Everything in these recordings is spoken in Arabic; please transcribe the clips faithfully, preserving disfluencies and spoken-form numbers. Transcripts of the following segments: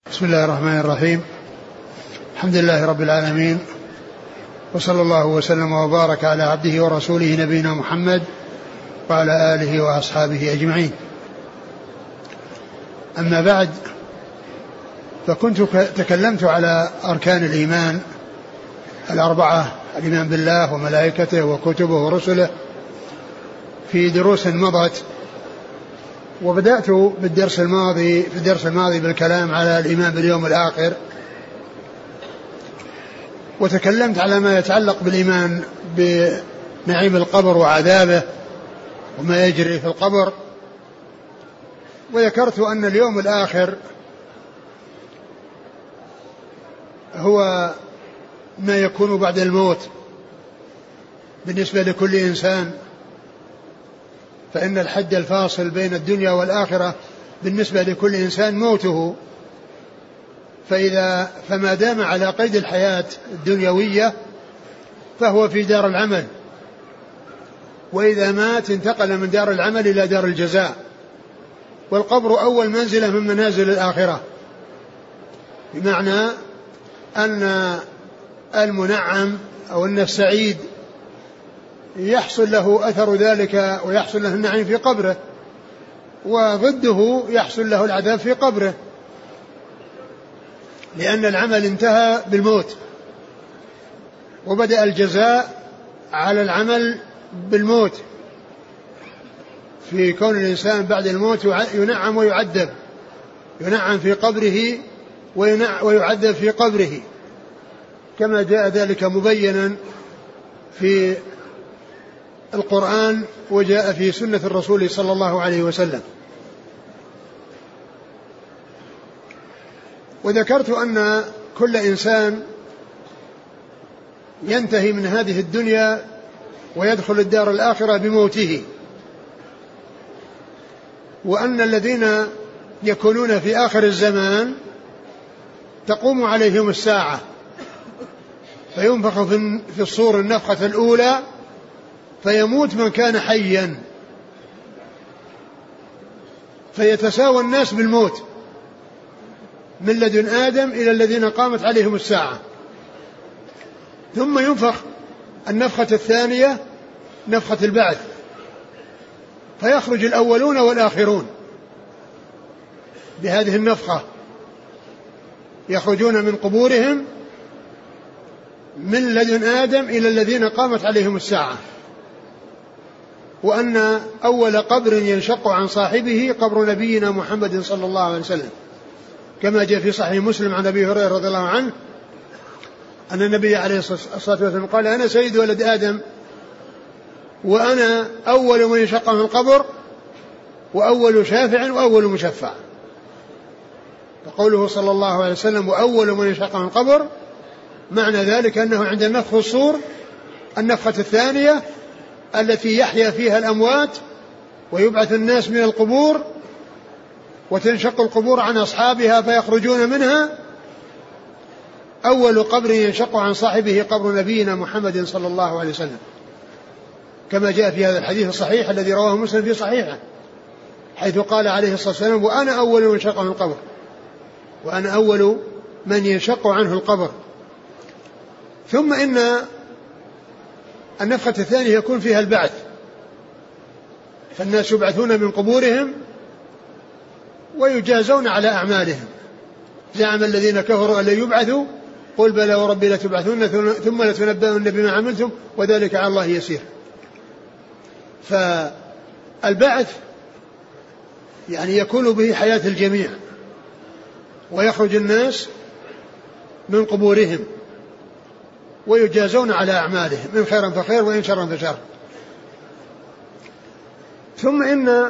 بسم الله الرحمن الرحيم. الحمد لله رب العالمين، وصلى الله وسلم وبارك على عبده ورسوله نبينا محمد وعلى آله وأصحابه أجمعين. أما بعد، فكنت تكلمت على أركان الإيمان الأربعة: الإيمان بالله وملائكته وكتبه ورسله في دروس مضت، وبدأت بالدرس الماضي في الدرس الماضي بالكلام على الإيمان باليوم الآخر، وتكلمت على ما يتعلق بالإيمان بنعيم القبر وعذابه وما يجري في القبر، وذكرت أن اليوم الآخر هو ما يكون بعد الموت بالنسبة لكل إنسان، فإن الحد الفاصل بين الدنيا والآخرة بالنسبة لكل إنسان موته، فإذا فما دام على قيد الحياة الدنيوية فهو في دار العمل، وإذا مات انتقل من دار العمل إلى دار الجزاء، والقبر أول منزلة من منازل الآخرة، بمعنى أن المنعم أو أن السعيد يحصل له أثر ذلك ويحصل له النعيم في قبره، وضده يحصل له العذاب في قبره، لأن العمل انتهى بالموت، وبدأ الجزاء على العمل بالموت، في كون الإنسان بعد الموت ينعم ويعذب، ينعم في قبره ويعذب في قبره، كما جاء ذلك مبينا في القرآن وجاء في سنة الرسول صلى الله عليه وسلم. وذكرت أن كل إنسان ينتهي من هذه الدنيا ويدخل الدار الآخرة بموته، وأن الذين يكونون في آخر الزمان تقوم عليهم الساعة، فينفخ في الصور النفخة الأولى فيموت من كان حيا، فيتساوى الناس بالموت من لدن آدم إلى الذين قامت عليهم الساعة، ثم ينفخ النفخة الثانية نفخة البعث، فيخرج الأولون والآخرون بهذه النفخة، يخرجون من قبورهم من لدن آدم إلى الذين قامت عليهم الساعة، وأن أول قبر ينشق عن صاحبه قبر نبينا محمد صلى الله عليه وسلم، كما جاء في صحيح مسلم عن أبي هريرة رضي الله عنه أن النبي عليه الصلاة والسلام قال: أنا سيد ولد آدم، وأنا أول من ينشق من القبر، وأول شافع وأول مشفع. فقوله صلى الله عليه وسلم وأول من ينشق من القبر معنى ذلك أنه عند النفخ الصور النفخة الثانية التي يحيا فيها الأموات ويبعث الناس من القبور، وتنشق القبور عن أصحابها فيخرجون منها، أول قبر ينشق عن صاحبه قبر نبينا محمد صلى الله عليه وسلم، كما جاء في هذا الحديث الصحيح الذي رواه مسلم في صحيحه، حيث قال عليه الصلاة والسلام: وأنا أول من ينشق عنه القبر، وأنا أول من ينشق عنه القبر. ثم إن النفخة الثانية يكون فيها البعث، فالناس يبعثون من قبورهم ويجازون على أعمالهم. زعم الذين كفروا أن لن يبعثوا قل بلى وربي لتبعثون ثم لتنبؤن بما عملتم وذلك على الله يسير. فالبعث يعني يكون به حياة الجميع، ويخرج الناس من قبورهم ويجازون على أعمالهم، من خيرا فخير وإن شرا فشر. ثم إن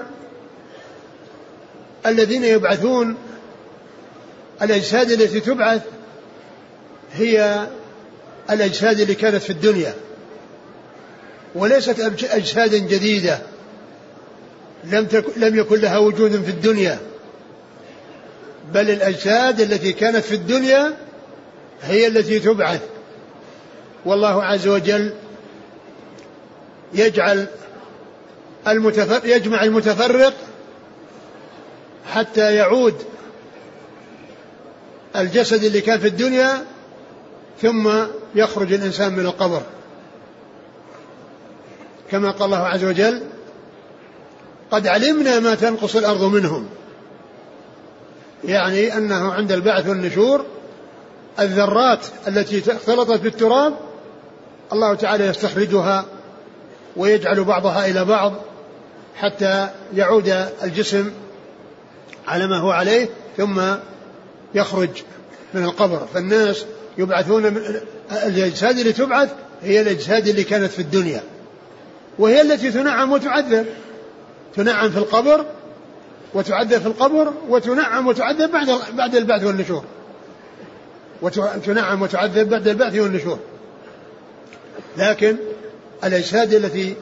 الذين يبعثون الأجساد التي تبعث هي الأجساد اللي كانت في الدنيا، وليست أجساد جديدة لم يكن لها وجود في الدنيا، بل الأجساد التي كانت في الدنيا هي التي تبعث. والله عز وجل يجعل المتفرق يجمع المتفرق حتى يعود الجسد اللي كان في الدنيا ثم يخرج الإنسان من القبر، كما قال الله عز وجل: قد علمنا ما تنقص الأرض منهم، يعني أنه عند البعث والنشور الذرات التي اختلطت بالتراب الله تعالى يستخرجها ويجعل بعضها إلى بعض حتى يعود الجسم على ما هو عليه ثم يخرج من القبر. فالناس يبعثون من الأجساد اللي تبعث هي الأجساد اللي كانت في الدنيا، وهي التي تنعم وتعذب، تنعم في القبر وتعذب في القبر، وتنعم وتعذب بعد بعد البعث والنشور، وتنعم وتعذب بعد البعث والنشور. لكن الأجساد التي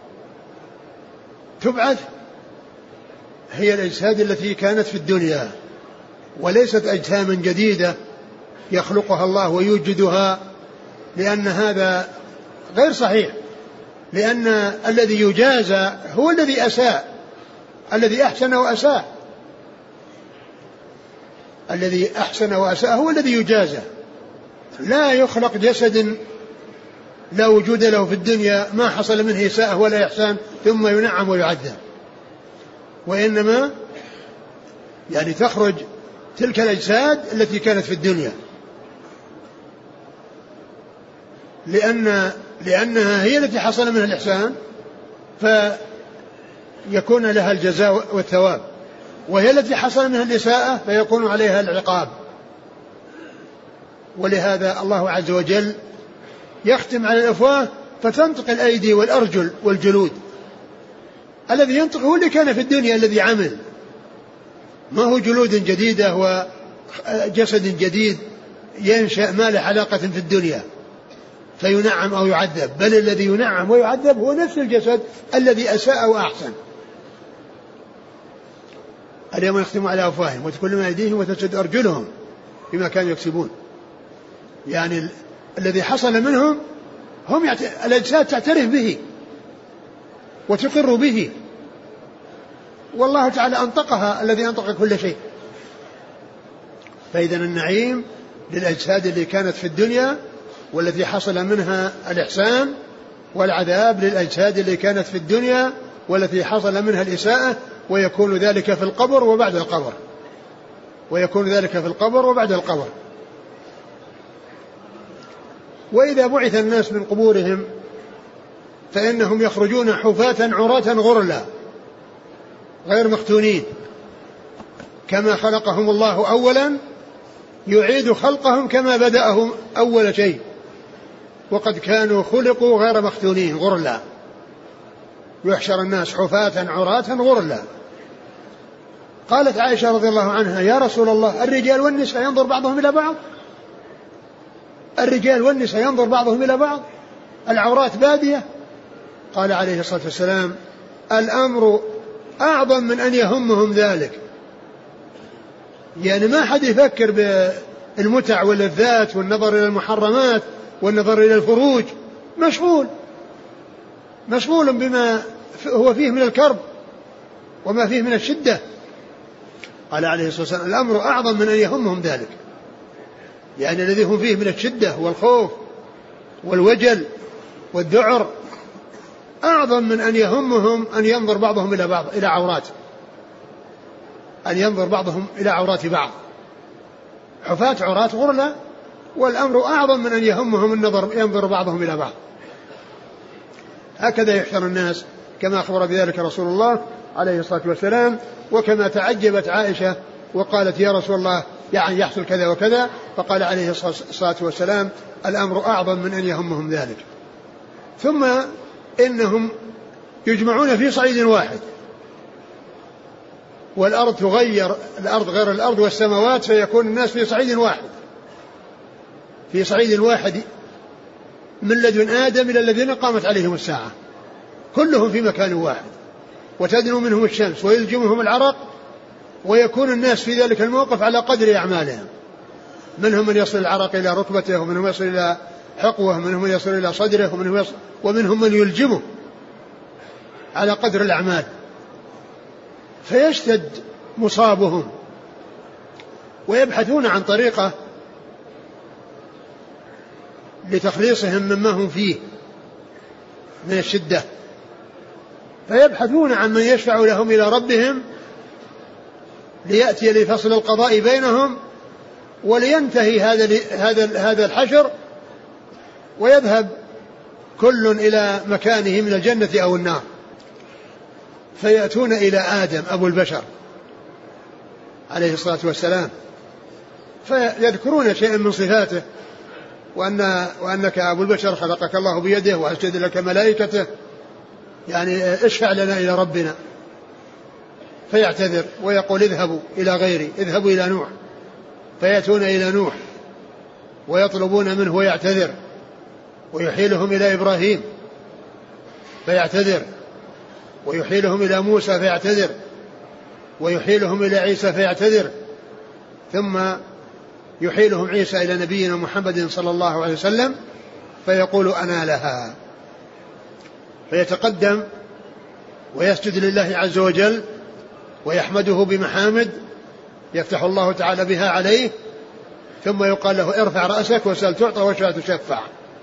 تبعث هي الأجساد التي كانت في الدنيا، وليست أجسام جديدة يخلقها الله ويوجدها، لأن هذا غير صحيح، لأن الذي يجازى هو الذي أساء، الذي أحسن وأساء، الذي أحسن وأساء هو الذي يجازى. لا يخلق جسد لا وجود له في الدنيا ما حصل منه إساءة ولا إحسان ثم ينعم ويعذب، وإنما يعني تخرج تلك الأجساد التي كانت في الدنيا، لأن لأنها هي التي حصل منها الإحسان فيكون لها الجزاء والثواب، وهي التي حصل منها الإساءة فيكون عليها العقاب. ولهذا الله عز وجل يختم على الأفواه فتنطق الأيدي والأرجل والجلود. الذي ينطق هو اللي كان في الدنيا الذي عمل، ما هو جلود جديدة وجسد جديد ينشأ ما له علاقة في الدنيا فينعم أو يعذب، بل الذي ينعم ويعذب هو نفس الجسد الذي أساء وأحسن. اليوم يختم على أفواههم وتكلم أيديهم وتشهد أرجلهم بما كانوا يكسبون. يعني ال... الذي حصل منهم هم يعت... الأجساد تعترف به وتقر به، والله تعالى أنطقها الذي أنطق كل شيء. فإذا النعيم للأجساد اللي كانت في الدنيا والتي حصل منها الإحسان، والعذاب للأجساد اللي كانت في الدنيا والتي حصل منها الإساءة، ويكون ذلك في القبر وبعد القبر، ويكون ذلك في القبر وبعد القبر. وإذا بعث الناس من قبورهم فإنهم يخرجون حفاة عراة غرلا غير مختونين، كما خلقهم الله أولا يعيد خلقهم كما بدأهم أول شيء، وقد كانوا خلقوا غير مختونين غرلا. يحشر الناس حفاة عراة غرلا. قالت عائشة رضي الله عنها: يا رسول الله، الرجال والنساء ينظر بعضهم إلى بعض؟ الرجال والنساء ينظر بعضهم إلى بعض؟ العورات بادية؟ قال عليه الصلاة والسلام: الأمر أعظم من أن يهمهم ذلك. يعني ما حد يفكر بالمتع واللذات والنظر إلى المحرمات والنظر إلى الفروج، مشغول مشغول بما هو فيه من الكرب وما فيه من الشدة. قال عليه الصلاة والسلام: الأمر أعظم من أن يهمهم ذلك، يعني الذي هم فيه من الشدة والخوف والوجل والذعر أعظم من أن يهمهم أن ينظر بعضهم إلى بعض إلى عورات أن ينظر بعضهم إلى عورات بعض. حفاة عراة غرلا، والأمر أعظم من أن يهمهم النظر ينظر بعضهم إلى بعض. هكذا يحشر الناس كما أخبر بذلك رسول الله عليه الصلاة والسلام. وكما تعجبت عائشة وقالت: يا رسول الله، يعني يحصل كذا وكذا، فقال عليه الصلاة والسلام: الأمر أعظم من أن يهمهم ذلك. ثم إنهم يجمعون في صعيد واحد، والأرض تغير، الأرض غير الأرض والسماوات، فيكون الناس في صعيد واحد، في صعيد واحد من لدن آدم إلى الذين قامت عليهم الساعة، كلهم في مكان واحد، وتدنو منهم الشمس ويلجمهم العرق، ويكون الناس في ذلك الموقف على قدر أعمالهم. منهم من يصل العرق إلى ركبته، ومنهم من يصل إلى حقوه، ومنهم من يصل إلى صدره، ومنهم, يصل ومنهم من يلجمه على قدر الأعمال، فيشتد مصابهم ويبحثون عن طريقة لتخليصهم مما هم فيه من الشدة، فيبحثون عن من يشفع لهم إلى ربهم ليأتي لفصل القضاء بينهم ولينتهي هذا هذا هذا الحشر ويذهب كل إلى مكانه من الجنة أو النار. فيأتون إلى آدم أبو البشر عليه الصلاة والسلام فيذكرون شيئا من صفاته، وأن وأنك أبو البشر خلقك الله بيده وأسجد لك ملائكته، يعني اشفع لنا إلى ربنا. فيعتذر ويقول اذهبوا إلى غيري، اذهبوا إلى نوح. فيأتون إلى نوح ويطلبون منه ويعتذر، ويحيلهم إلى إبراهيم فيعتذر، ويحيلهم إلى موسى فيعتذر، ويحيلهم إلى عيسى فيعتذر، ثم يحيلهم عيسى إلى نبينا محمد صلى الله عليه وسلم فيقول أنا لها. فيتقدم ويسجد لله عز وجل ويحمده بمحامد يفتح الله تعالى بها عليه، ثم يقال له ارفع رأسك وسل تعطى واشفع تشفع.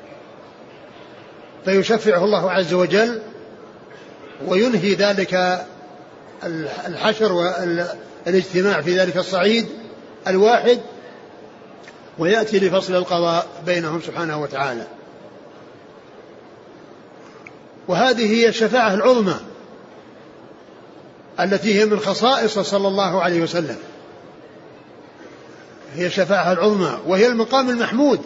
فيشفعه الله عز وجل وينهي ذلك الحشر والاجتماع في ذلك الصعيد الواحد، ويأتي لفصل القضاء بينهم سبحانه وتعالى. وهذه هي الشفاعة العظمى التي هي من خصائص صلى الله عليه وسلم، هي الشفاعة العظمى، وهي المقام المحمود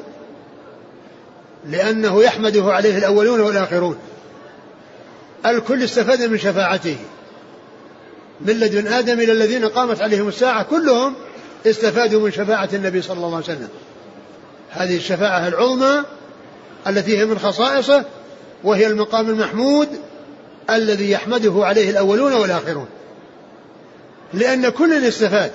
لأنه يحمده عليه الأولون والآخرون. الكل استفاد من شفاعته من لدن آدم إلى الذين قامت عليهم الساعة، كلهم استفادوا من شفاعة النبي صلى الله عليه وسلم. هذه الشفاعة العظمى التي هي من خصائصه، وهي المقام المحمود الذي يحمده عليه الأولون والآخرون، لأن كل استفاد.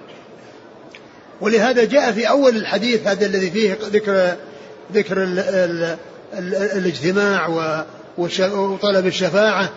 ولهذا جاء في أول الحديث هذا الذي فيه ذكر ذكر ال ال ال الاجتماع وطلب الشفاعة،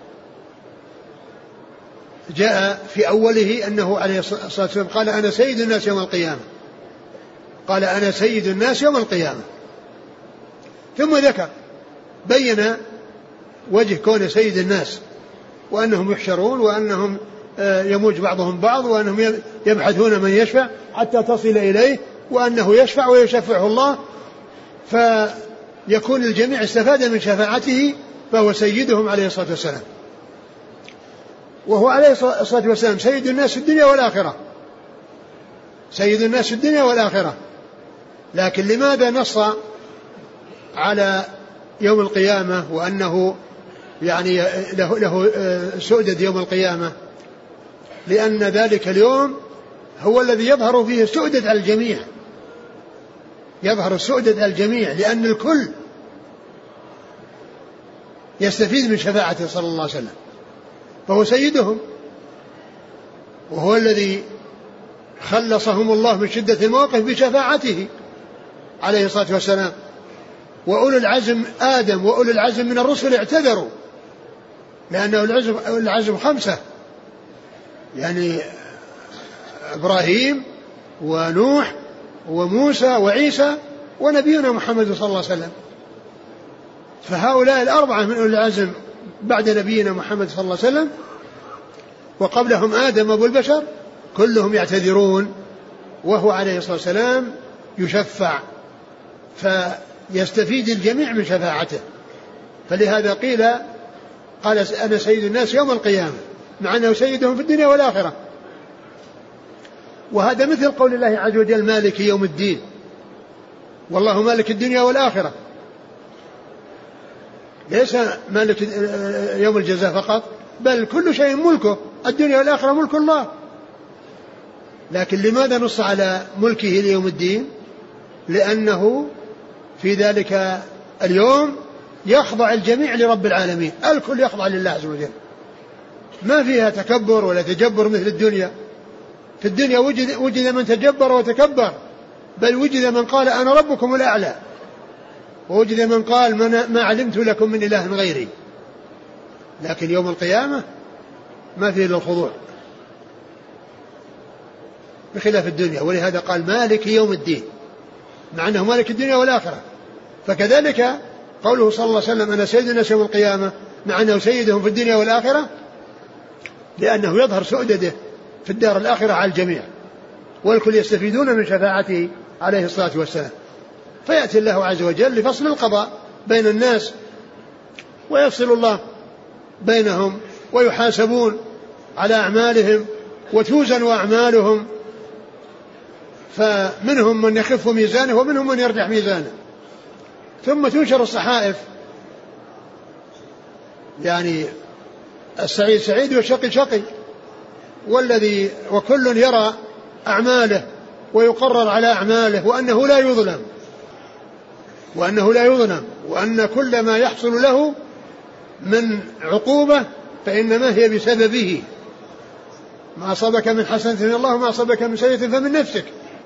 جاء في أوله أنه عليه الصلاة والسلام قال أنا سيد الناس يوم القيامة، قال أنا سيد الناس يوم القيامة. ثم ذكر بين وجه كون سيد الناس، وأنهم يحشرون، وأنهم يموج بعضهم بعض، وأنهم يبحثون من يشفع حتى تصل إليه، وأنه يشفع ويشفعه الله، فيكون الجميع استفاد من شفاعته، فهو سيدهم عليه الصلاة والسلام. وهو عليه الصلاة والسلام سيد الناس في الدنيا والآخرة، سيد الناس في الدنيا والآخرة. لكن لماذا نص على يوم القيامة وأنه يعني له, له سؤدد يوم القيامة؟ لأن ذلك اليوم هو الذي يظهر فيه السؤدد على الجميع، يظهر السؤدد على الجميع، لأن الكل يستفيد من شفاعته صلى الله عليه وسلم، فهو سيدهم، وهو الذي خلصهم الله من شدة الموقف بشفاعته عليه الصلاة والسلام. وأولو العزم آدم وأولو العزم من الرسل اعتذروا، لأنه العزم, العزم خمسة، يعني إبراهيم ونوح وموسى وعيسى ونبينا محمد صلى الله عليه وسلم. فهؤلاء الأربعة من أولي العزم بعد نبينا محمد صلى الله عليه وسلم، وقبلهم آدم أبو البشر، كلهم يعتذرون، وهو عليه الصلاة والسلام يشفع، فيستفيد الجميع من شفاعته. فلهذا قيل قال أنا سيد الناس يوم القيامة، مع أنه سيدهم في الدنيا والآخرة. وهذا مثل قول الله عز وجل مالك يوم الدين، والله مالك الدنيا والآخرة، ليس مالك يوم الجزاء فقط، بل كل شيء ملكه، الدنيا والآخرة ملك الله. لكن لماذا نص على ملكه ليوم الدين؟ لأنه في ذلك اليوم يخضع الجميع لرب العالمين، الكل يخضع لله عز وجل، ما فيها تكبر ولا تجبر مثل الدنيا. في الدنيا وجد, وجد من تجبر وتكبر، بل وجد من قال أنا ربكم الأعلى، ووجد من قال ما علمت لكم من إله غيري. لكن يوم القيامة ما فيه إلا الخضوع. بخلاف الدنيا. ولهذا قال مالك يوم الدين، مع أنه مالك الدنيا والآخرة. فكذلك قوله صلى الله عليه وسلم أنا سيد الناس يوم القيامة، مع أنه سيدهم في الدنيا والآخرة، لأنه يظهر سؤدده في الدار الآخرة على الجميع، والكل يستفيدون من شفاعته عليه الصلاة والسلام. فيأتي الله عز وجل لفصل القضاء بين الناس، ويفصل الله بينهم، ويحاسبون على أعمالهم وتوزن أعمالهم، فمنهم من يخف ميزانه ومنهم من يرجح ميزانه. ثم تنشر الصحائف، يعني السعيد سعيد والشقي شقي، والذي وكل يرى أعماله ويقرر على أعماله، وأنه لا يظلم وأنه لا يظلم وأن كل ما يحصل له من عقوبة فإنما هي بسببه. ما أصابك من حسنة من الله وما أصابك من سيئة فمن نفسك.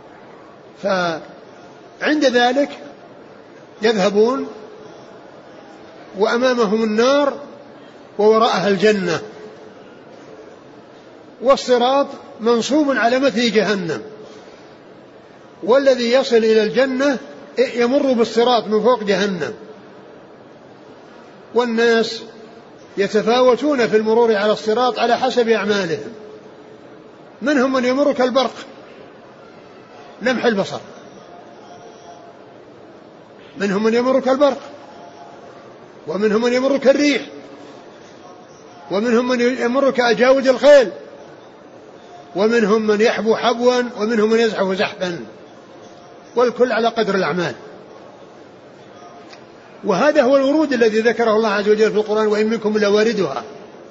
فعند ذلك يذهبون وأمامهم النار ووراءها الجنة، والصراط منصوب على متن جهنم، والذي يصل إلى الجنة يمر بالصراط من فوق جهنم. والناس يتفاوتون في المرور على الصراط على حسب أعمالهم، منهم من يمر كالبرق لمح البصر، منهم من يمر كالبرق، ومنهم من يمر كالريح، ومنهم من يمر كأجاود الخيل، ومنهم من يحبو حبوا، ومنهم من يزحف زحفا، والكل على قدر الأعمال. وهذا هو الورود الذي ذكره الله عز وجل في القرآن، وإن منكم لواردها،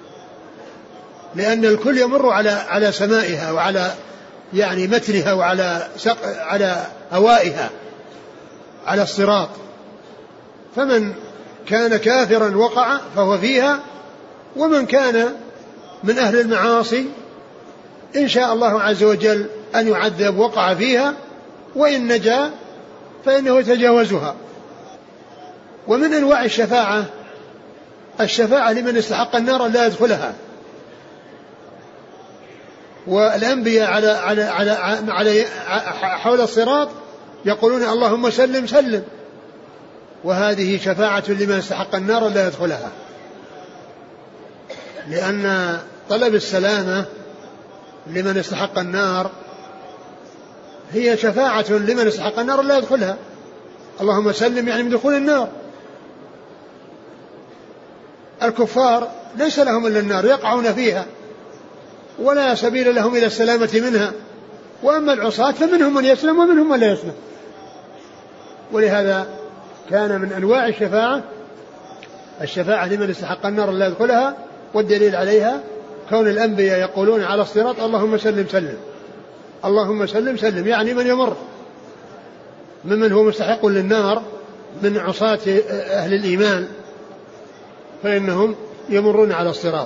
لأن الكل يمر على على سمائها وعلى يعني متنها وعلى سق على هوائها على الصراط. فمن كان كافرا وقع فهو فيها، ومن كان من أهل المعاصي إن شاء الله عز وجل أن يعذب وقع فيها، وإن نجا فإنه يتجاوزها. ومن أنواع الشفاعة الشفاعة لمن استحق النار لا يدخلها. والأنبياء على على على على حول الصراط يقولون اللهم سلم سلم، وهذه شفاعة لمن استحق النار لا يدخلها، لأن طلب السلامة لمن استحق النار هي شفاعة لمن استحق النار لا يدخلها. اللهم سلم يعني من دخول النار. الكفار ليس لهم إلا النار يقعون فيها ولا سبيل لهم إلى السلامة منها، وأما العصاة فمنهم من يسلم ومنهم من لا يسلم. ولهذا كان من أنواع الشفاعة الشفاعة لمن استحق النار لا يدخلها، والدليل عليها كون الأنبياء يقولون على الصراط اللهم سلم سلم، اللهم سلم سلم، يعني من يمر ممن هو مستحق للنار من عصاة أهل الإيمان فإنهم يمرون على الصراط.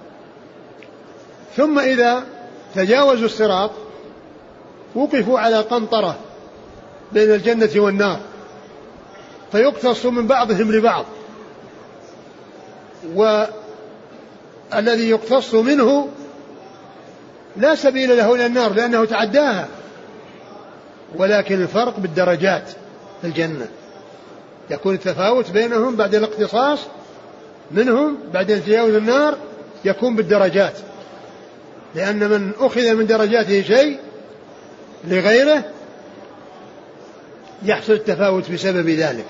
ثم إذا تجاوزوا الصراط وقفوا على قنطرة بين الجنة والنار، فيقتص من بعضهم لبعض، والذي يقتص منه لا سبيل له إلى النار لأنه تعداها، ولكن الفرق بالدرجات في الجنة، يكون التفاوت بينهم بعد الاقتصاص منهم بعد تجاوز النار يكون بالدرجات، لأن من أخذ من درجاته شيء لغيره يحصل التفاوت بسبب ذلك.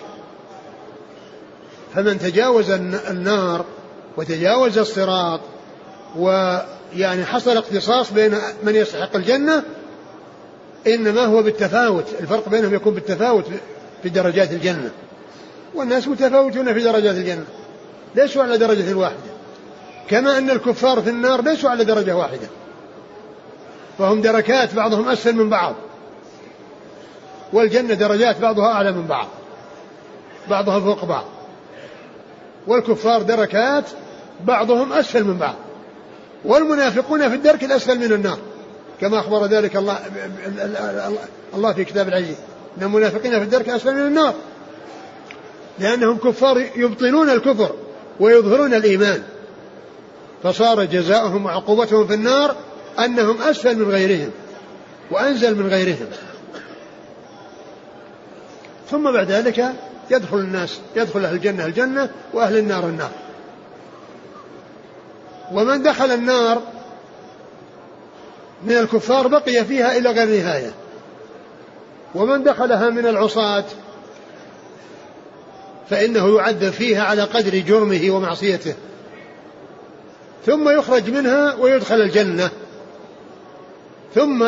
فمن تجاوز النار وتجاوز الصراط ويعني حصل اقتصاص بين من يستحق الجنة إنما هو بالتفاوت، الفرق بينهم يكون بالتفاوت في درجات الجنة، والناس متفاوتون في درجات الجنة ليسوا على درجة واحدة، كما أن الكفار في النار ليسوا على درجة واحدة، فهم دركات بعضهم أسفل من بعض، والجنة درجات بعضها أعلى من بعض بعضها فوق بعض، والكفار دركات بعضهم أسفل من بعض، والمنافقون في الدرك الأسفل من النار كما أخبر ذلك الله الله في كتاب العزيز أن المنافقين في الدرك الأسفل من النار، لأنهم كفار يبطنون الكفر ويظهرون الإيمان، فصار جزاؤهم وعقوبتهم في النار أنهم أسفل من غيرهم. وأنزل من غيرهم. ثم بعد ذلك يدخل الناس، يدخل أهل الجنة الجنة وأهل النار النار. ومن دخل النار من الكفار بقي فيها إلى غير نهاية، ومن دخلها من العصاة فإنه يعذب فيها على قدر جرمه ومعصيته، ثم يخرج منها ويدخل الجنة، ثم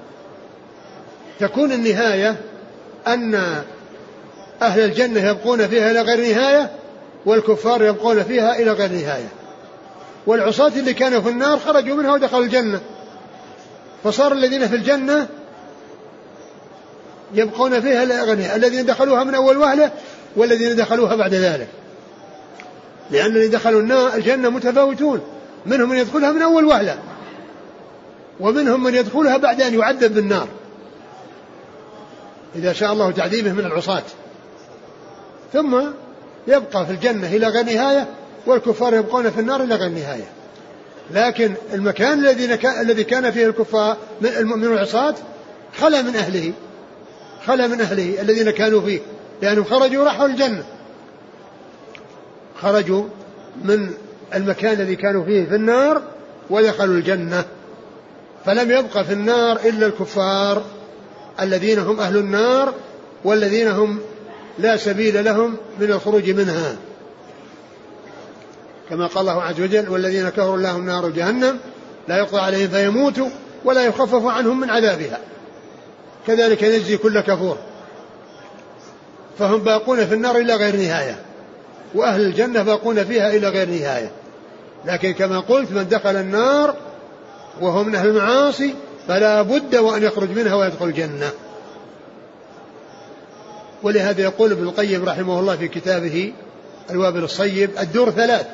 تكون النهاية أن أهل الجنة يبقون فيها إلى غير نهاية، والكفار يبقون فيها إلى غير نهاية. والعصاة اللي كانوا في النار خرجوا منها ودخلوا الجنة، فصار الذين في الجنة يبقون فيها إلى غير نهاية، الذين دخلوها من أول وهلة والذين دخلوها بعد ذلك، لأن الذين دخلوا الجنة متفاوتون، منهم من يدخلها من أول وهلة، ومنهم من يدخلها بعد أن يعذب بالنار إذا شاء الله تعذيبه من العصاة، ثم يبقى في الجنة إلى غير نهاية، والكفار يبقون في النار إلى غير نهاية. لكن المكان الذي الذي كان فيه الكفار من العصاة خلا من أهله، خلا من أهله الذين كانوا فيه، لأنهم خرجوا راحوا الجنة، خرجوا من المكان الذي كانوا فيه في النار ودخلوا الجنة، فلم يبقى في النار إلا الكفار الذين هم أهل النار، والذين هم لا سبيل لهم من الخروج منها، كما قال الله عز وجل: والذين كفروا لهم نار جهنم لا يقضى عليهم فيموتوا ولا يخفف عنهم من عذابها كذلك نجزي كل كفور. فهم باقون في النار إلى غير نهاية، وأهل الجنة باقون فيها إلى غير نهاية. لكن كما قلت من دخل النار وهو من أهل المعاصي فلا بد وأن يخرج منها ويدخل الجنة. ولهذا يقول ابن القيم رحمه الله في كتابه الوابل الصيب: الدور ثلاث،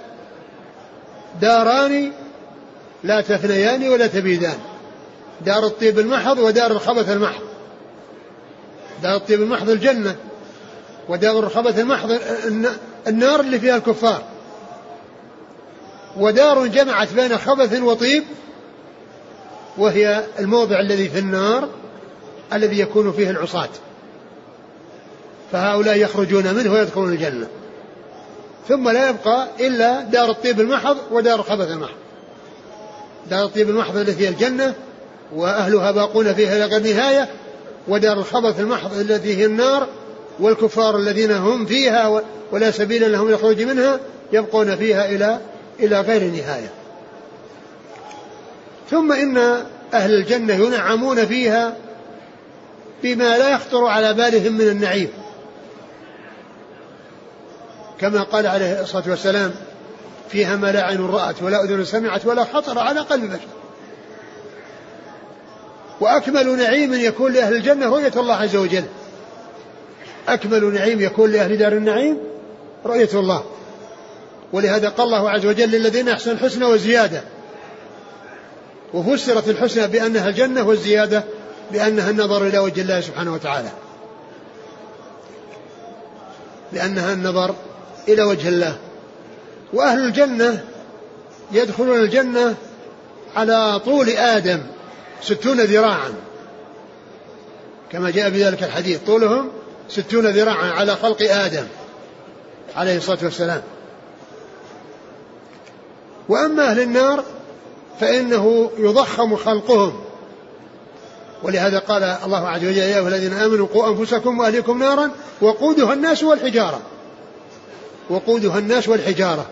داران لا تفنيان ولا تبيدان، دار الطيب المحض ودار الخبث المحض. دار الطيب المحض الجنة، ودار الخبث المحض النار اللي فيها الكفار. ودار جمعت بين خبث وطيب، وهي الموضع الذي في النار الذي يكون فيه العصاة، فهؤلاء يخرجون منه ويدخلون الجنة. ثم لا يبقى إلا دار الطيب المحض ودار الخبث المحض. دار الطيب المحض التي هي الجنة وأهلها باقون فيها إلى غير نهاية، ودار الخبث المحض التي هي النار، والكفار الذين هم فيها ولا سبيل لهم للخروج منها يبقون فيها إلى إلى غير نهاية. ثم إن أهل الجنة ينعمون فيها بما لا يخطر على بالهم من النعيم، كما قال عليه الصلاة والسلام: فيها ما لا عين رأت ولا أذن سمعت ولا خطر على قلب بشر. وأكمل نعيم يكون لأهل الجنة رؤية الله عز وجل، أكمل نعيم يكون لأهل دار النعيم رؤية الله. ولهذا قال الله عز وجل: للذين أحسنوا الحسنى وزيادة. وفسرت الحسنى بأنها الجنة، والزيادة بأنها النظر إلى وجه الله سبحانه وتعالى، لأنها النظر إلى وجه الله. وأهل الجنة يدخلون الجنة على طول آدم ستون ذراعا، كما جاء بذلك الحديث: طولهم ستون ذراعا على خلق آدم عليه الصلاة والسلام. وأما أهل النار فإنه يضخم خلقهم، ولهذا قال الله عز وجل: يا أيها الذين آمنوا قوا أنفسكم وأهليكم نارا وقودها الناس والحجارة، وقودها الناس والحجارة.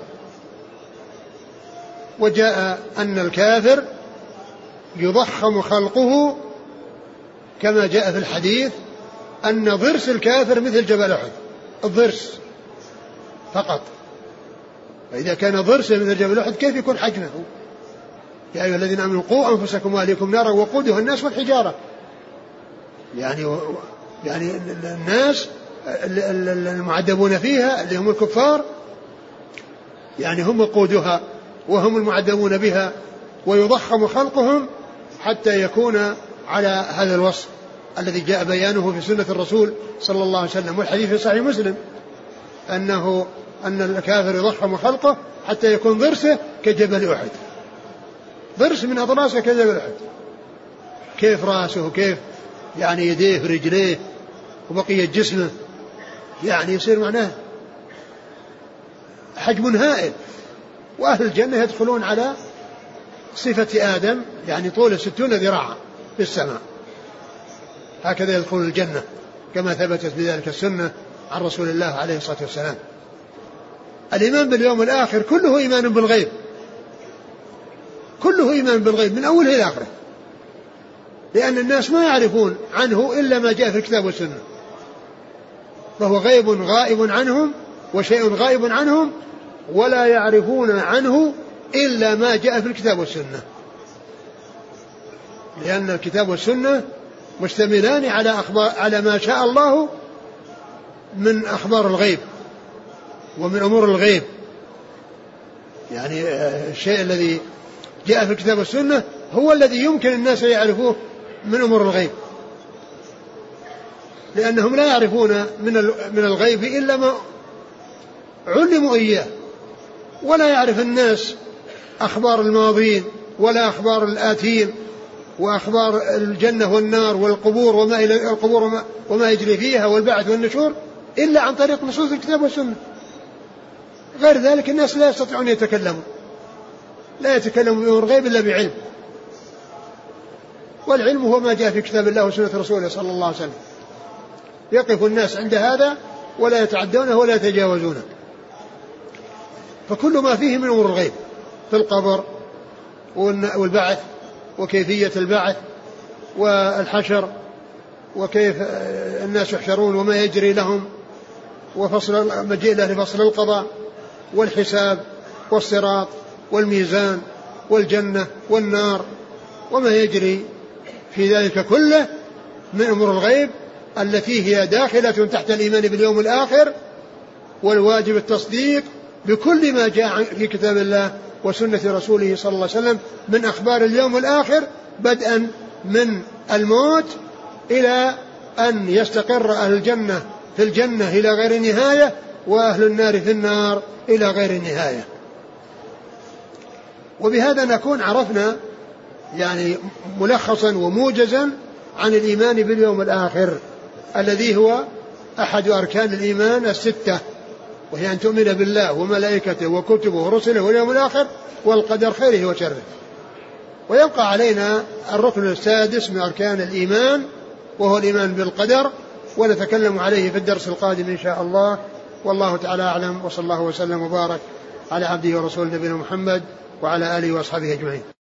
وجاء أن الكافر يضخم خلقه كما جاء في الحديث أن ضرس الكافر مثل جبل أحد، الضرس فقط. فإذا كان ضرسه مثل جبل أحد كيف يكون حجمه؟ يا أيها الذين آمنوا قوا أنفسكم وأهليكم نارا وقودها الناس والحجارة، يعني يعني الناس المعذبون فيها اللي هم الكفار، يعني هم وقودها وهم المعذبون بها، ويضخم خلقهم حتى يكون على هذا الوصف الذي جاء بيانه في سنة الرسول صلى الله عليه وسلم. والحديث في صحيح مسلم أنه أن الكافر يضخم خلقه حتى يكون ضرسه كجبل أحد، ضرس من أضراسه كجبل أحد. كيف رأسه وكيف يعني يديه ورجليه وبقية جسمه، يعني يصير معناه حجم هائل. وأهل الجنة يدخلون على صفة آدم، يعني طوله ستون ذراعا في السماء، هكذا يدخلون الجنة كما ثبتت بذلك السنة عن رسول الله عليه الصلاة والسلام. الإيمان باليوم الآخر كله إيمان بالغيب، كله إيمان بالغيب من أوله إلى آخره، لأن الناس ما يعرفون عنه إلا ما جاء في الكتاب والسنة، فهو غيب غائب عنهم وشيء غائب عنهم، ولا يعرفون عنه إلا ما جاء في الكتاب والسنة، لأن الكتاب والسنة مشتملان على أخبار على ما شاء الله من أخبار الغيب ومن أمور الغيب. يعني الشيء الذي جاء في الكتاب والسنة هو الذي يمكن الناس يعرفوه من أمور الغيب، لأنهم لا يعرفون من الغيب إلا ما علموا إياه، ولا يعرف الناس أخبار الماضين ولا أخبار الآتين وأخبار الجنة والنار والقبور وما إلى القبور وما, وما يجري فيها والبعث والنشور إلا عن طريق نصوص الكتاب والسنة. غير ذلك الناس لا يستطيعون يتكلموا، لا يتكلموا بأمور الغيب إلا بعلم، والعلم هو ما جاء في كتاب الله وسنة رسوله صلى الله عليه وسلم. يقف الناس عند هذا ولا يتعدونه ولا يتجاوزونه. فكل ما فيه من أمور الغيب في القبر والبعث وكيفية البعث والحشر وكيف الناس يحشرون وما يجري لهم وفصل مجيء له لفصل القضاء والحساب والصراط والميزان والجنة والنار وما يجري في ذلك كله من أمور الغيب التي هي داخلة تحت الإيمان باليوم الآخر، والواجب التصديق بكل ما جاء في كتاب الله وسنة رسوله صلى الله عليه وسلم من أخبار اليوم الآخر، بدءا من الموت إلى أن يستقر أهل الجنة في الجنة إلى غير نهاية، وأهل النار في النار إلى غير نهاية. وبهذا نكون عرفنا يعني ملخصا وموجزا عن الإيمان باليوم الآخر الذي هو أحد أركان الإيمان الستة، وهي أن تؤمن بالله وملائكته وكتبه ورسله واليوم الآخر والقدر خيره وشره. ويبقى علينا الركن السادس من أركان الإيمان وهو الإيمان بالقدر، ونتكلم عليه في الدرس القادم إن شاء الله. والله تعالى أعلم، وصلى الله وسلم وبارك على عبده ورسوله نبينا محمد وعلى آله وأصحابه أجمعين.